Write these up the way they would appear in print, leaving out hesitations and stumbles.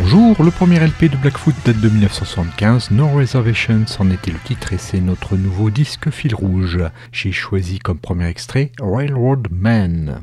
Bonjour, le premier LP de Blackfoot date de 1975, No Reservations en était le titre et c'est notre nouveau disque fil rouge. J'ai choisi comme premier extrait Railroad Man.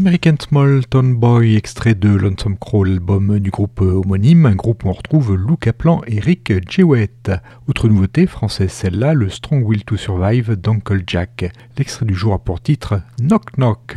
American Small Town Boy, extrait de Lonesome Crow, l'album du groupe homonyme, un groupe où on retrouve Lou Kaplan et Rick Jewett. Autre nouveauté française celle-là, le Strong Will to Survive d'Uncle Jack. L'extrait du jour a pour titre Knock Knock.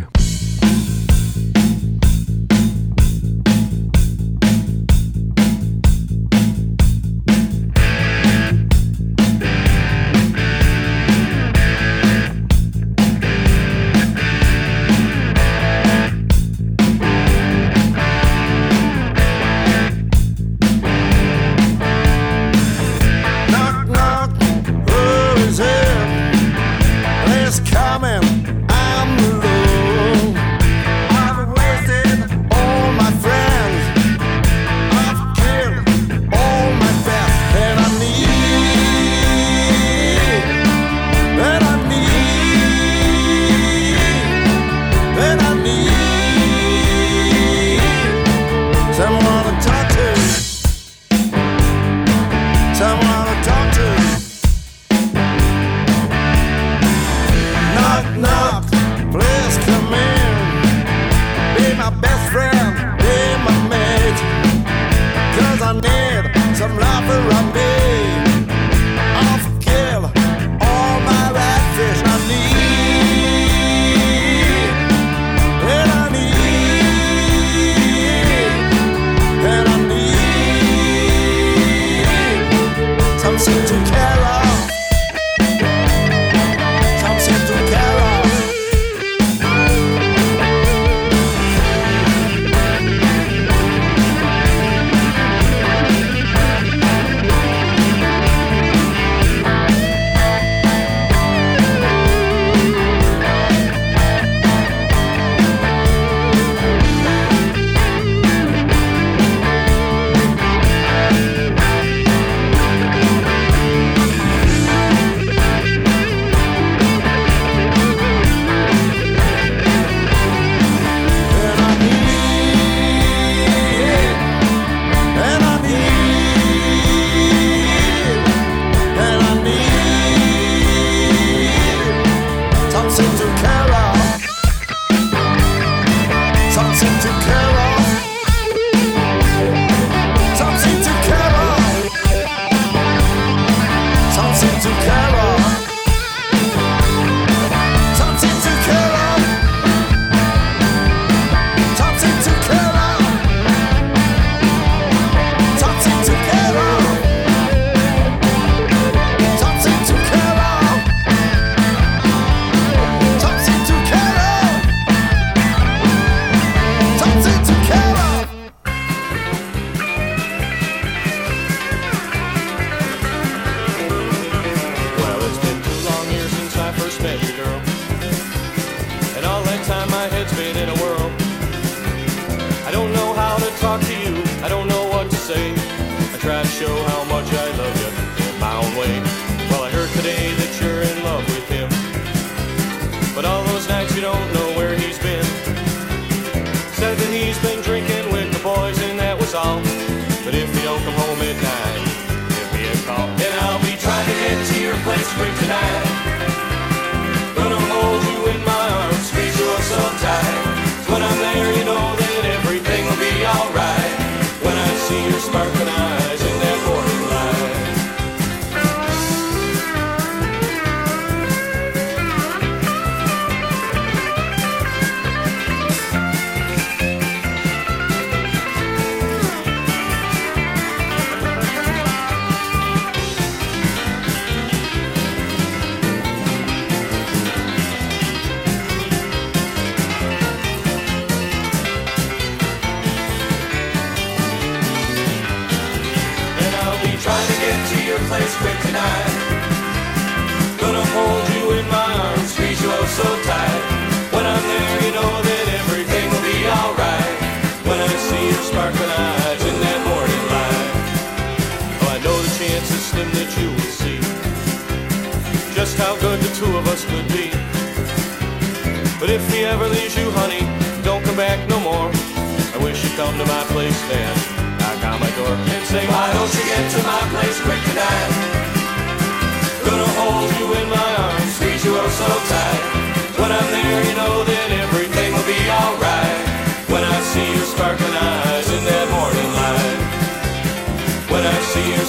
So tight. When I'm there, you know that everything will be alright.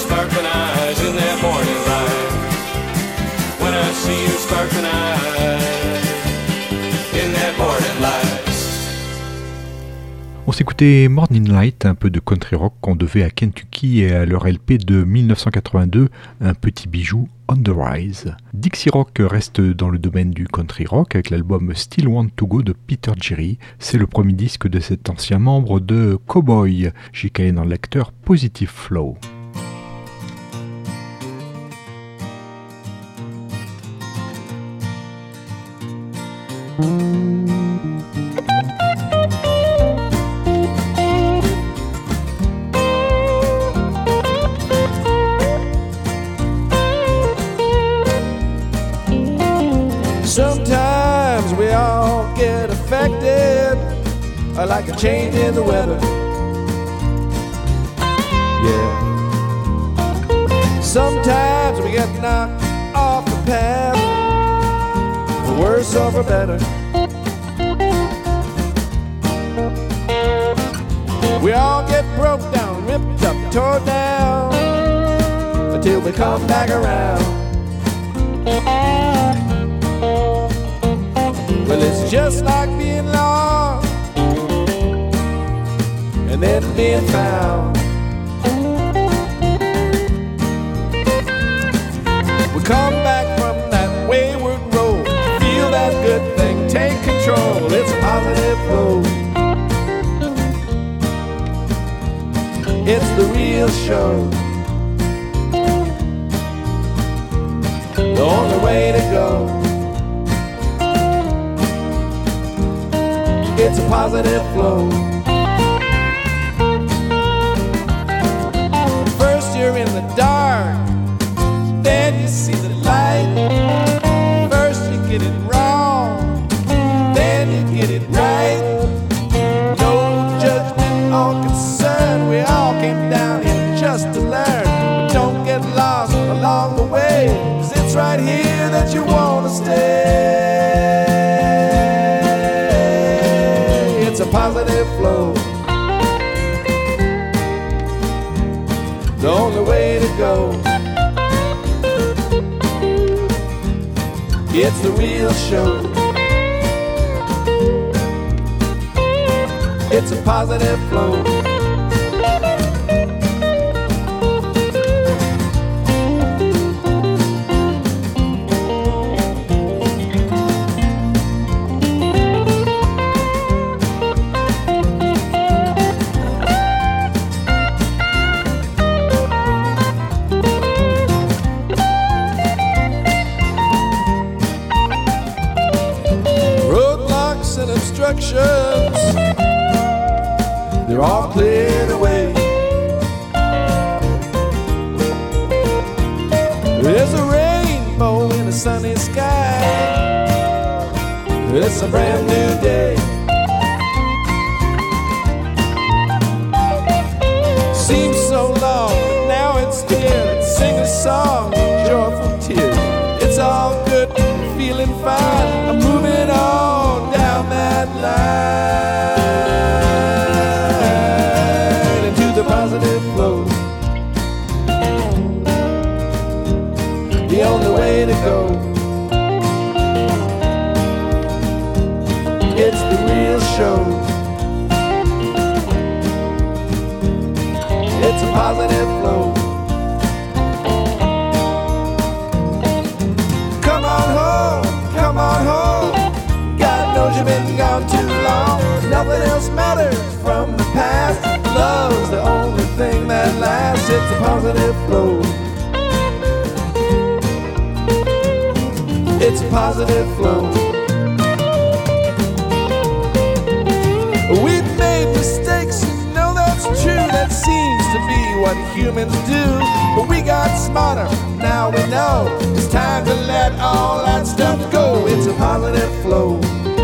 sparkling eyes in that morning light. When I see your sparkling eyes in that morning light. On s'écoutait Morning Light, un peu de country rock qu'on devait à Kentucky et à leur LP de 1982, un petit bijou On the Rise. Dixie Rock reste dans le domaine du country rock avec l'album Still Want to Go de Peter Jerry. C'est le premier disque de cet ancien membre de Cowboy. J'y calais dans le lecteur Positive Flow. Sometimes we all get affected like a change in the weather. Yeah. Sometimes we get knocked off the path, for worse or for better. We all get broke down, ripped up, torn down, until we come back around. Well, it's just like being lost and then being found. We come back from that wayward road, feel that good thing, take control. It's a positive flow. It's the real show, the only way to go. It's a positive flow. First you're in the dark, then you see the light. First you get it wrong, then you get it right. No judgment or concern, we all came down here just to learn. But don't get lost along the way, 'cause it's right here that you wanna stay. It's a positive flow, the only way to go. It's the real show. It's a positive flow. They're all cleared away. There's a rainbow in a sunny sky. It's a brand new day. Seems so long, but now it's here. Let's sing a song of joyful tears. It's all good, feeling fine. I'm moving on down that line into the positive flow. The only way to go. It's the real show. It's a positive flow. Come on home, come on home. God knows you've been gone too long. Nothing else matters from the past. Love's the only thing that lasts. It's a positive flow. It's a positive flow. We've made mistakes, you know that's true. That seems to be what humans do. But we got smarter, now we know it's time to let all that stuff go. It's a positive flow.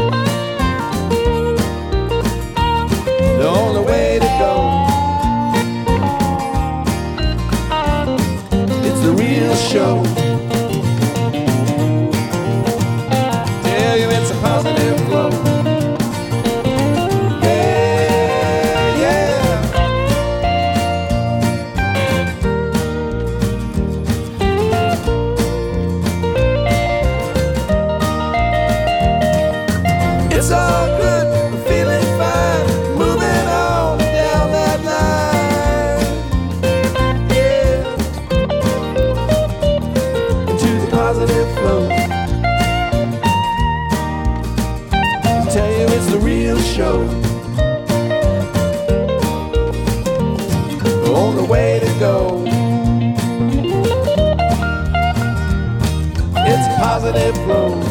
The only way to go. It's the real show. Tell you it's a positive flow. Yeah, yeah. positive flow. Tell you it's the real show. On the way to go. It's positive flow.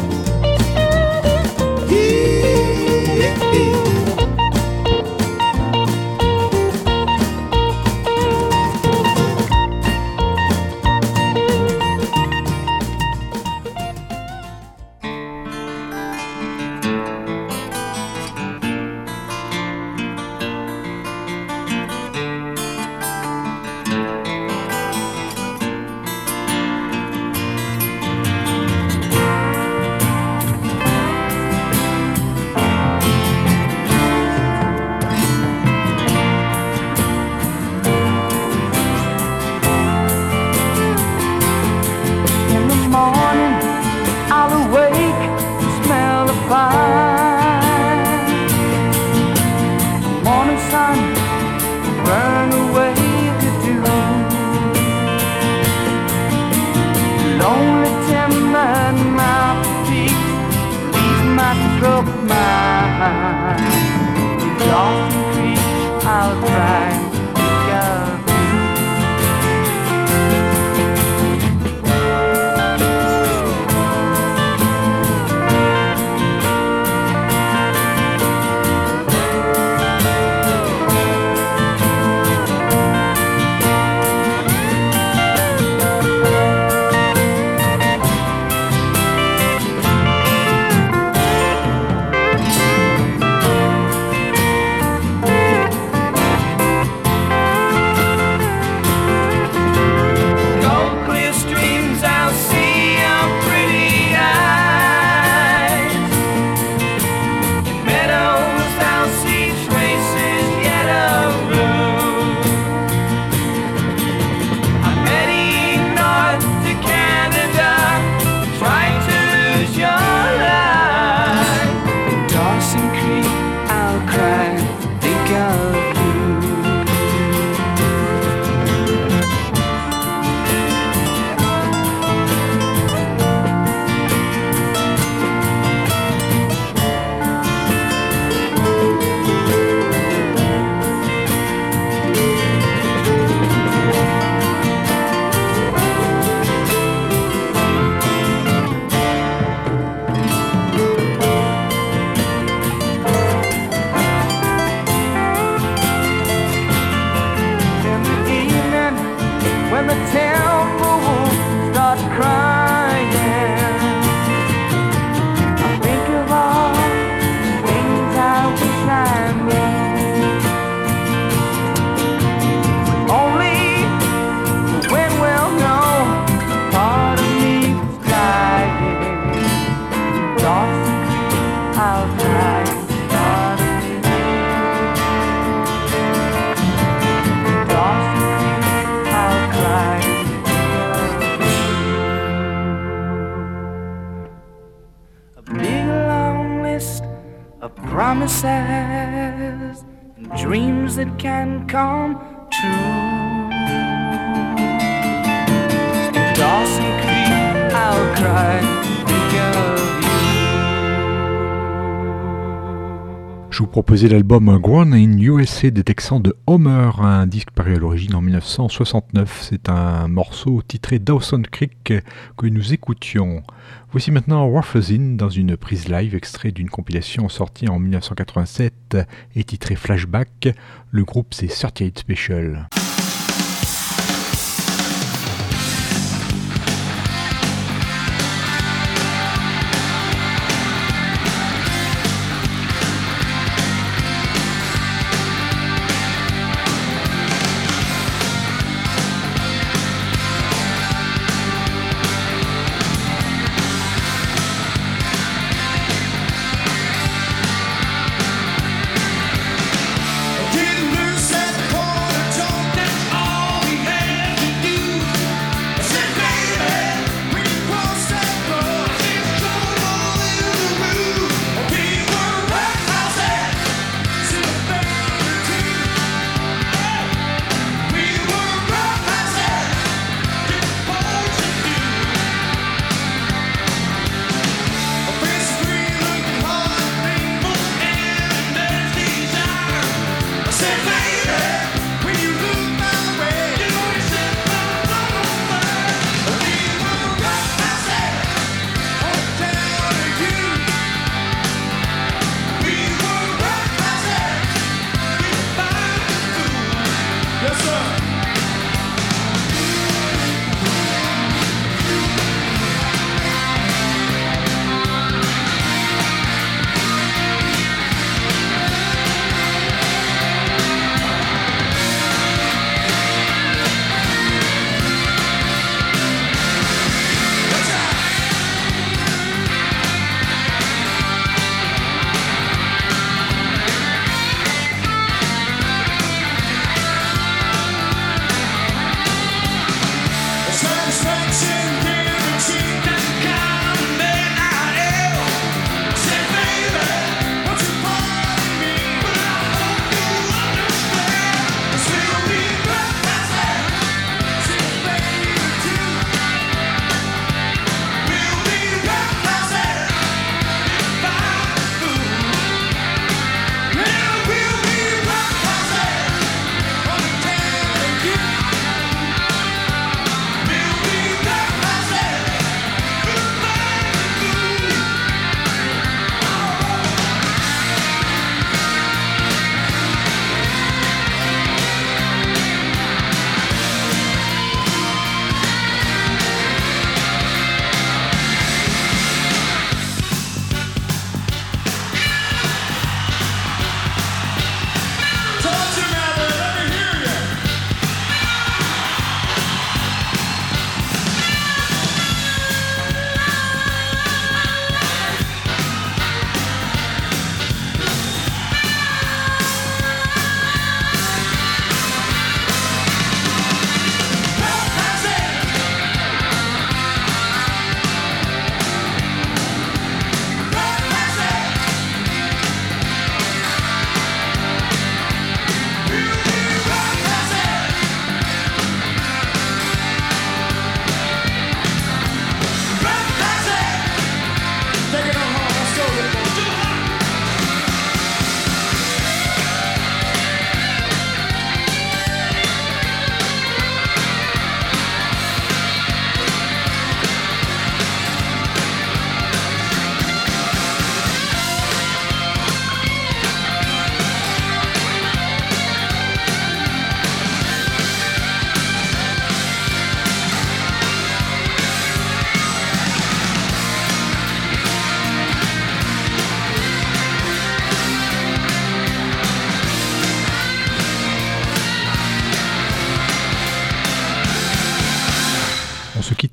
Promises and dreams that can come true. In Dawson Creek, I'll cry, think of you. Je vous proposais l'album Grown in USA des Texans de Homer, un disque paru à l'origine en 1969. C'est un morceau titré Dawson Creek que nous écoutions. Voici maintenant Warfazine dans une prise live extrait d'une compilation sortie en 1987 et titrée Flashback. Le groupe c'est 38 Special. Getting loose at the corner, don't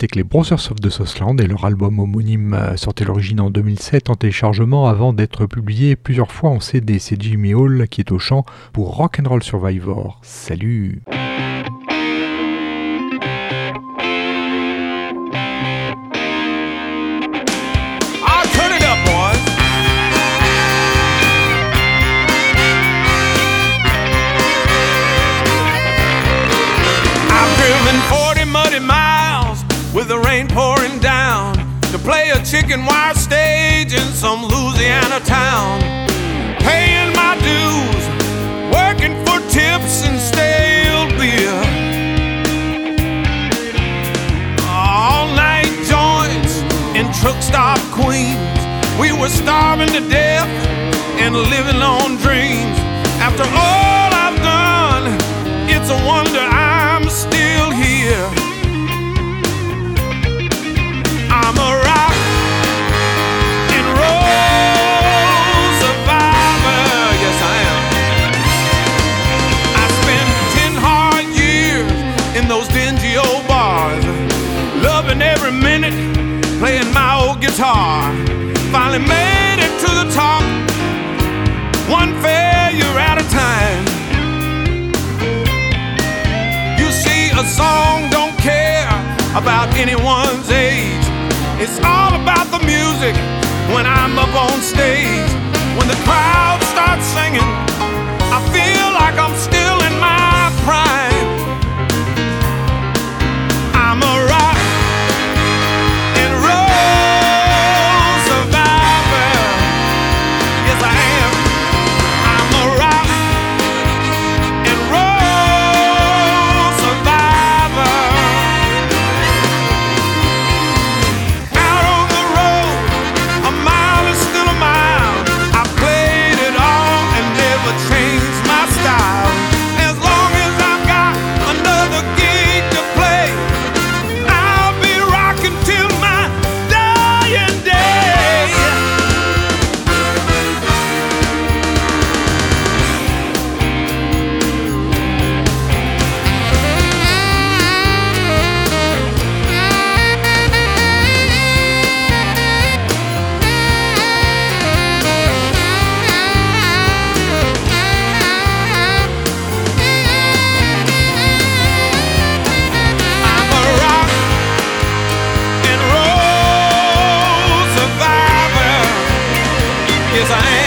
c'était que les Brothers of the Southland et leur album homonyme sortait à l'origine en 2007 en téléchargement avant d'être publié plusieurs fois en CD. C'est Jimmy Hall qui est au chant pour Rock'n'Roll Survivor. Salut! With the rain pouring down to play a chicken wire stage in some Louisiana town, paying my dues, working for tips and stale beer, all night joints in truck stop Queens. We were starving to death and living on dreams. After all I've done, it's a wonder I'm still here. I'm a rock and roll survivor, yes I am. I spent 10 hard years in those dingy old bars, loving every minute, playing my old guitar. Finally made it to the top, one failure at a time. You see, a song don't care about anyone's age. It's all about the music when I'm up on stage. When the crowd starts singing, I feel like I'm still in my prime. I'm a rock and roll survivor. Yes, I am. I'm a rock and roll survivor. Yes, I am.